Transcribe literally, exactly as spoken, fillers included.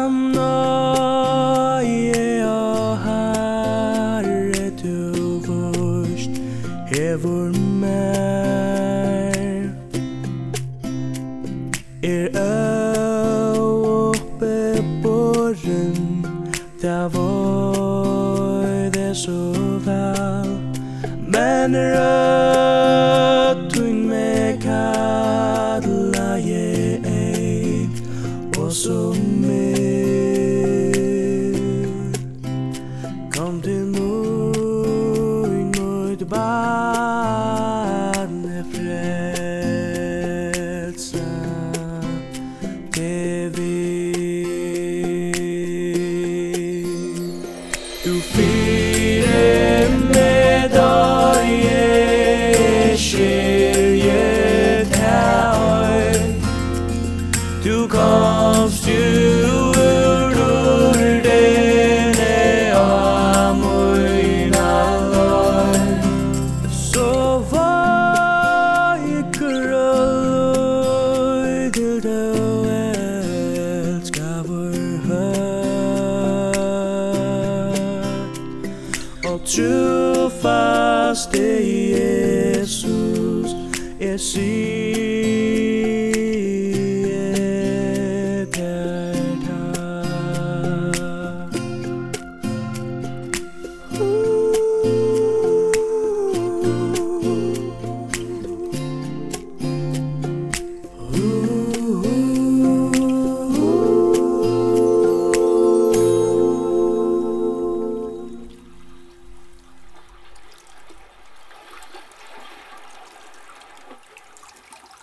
nåde og Herre du først hevur mer er oppe borren der var det så vel men røttun med kalla jeg ei og så kom til noen nøyd barne frelsa det vi du fire med deg jeg skiljet her du komst du Trufaste Jesus, jeg sier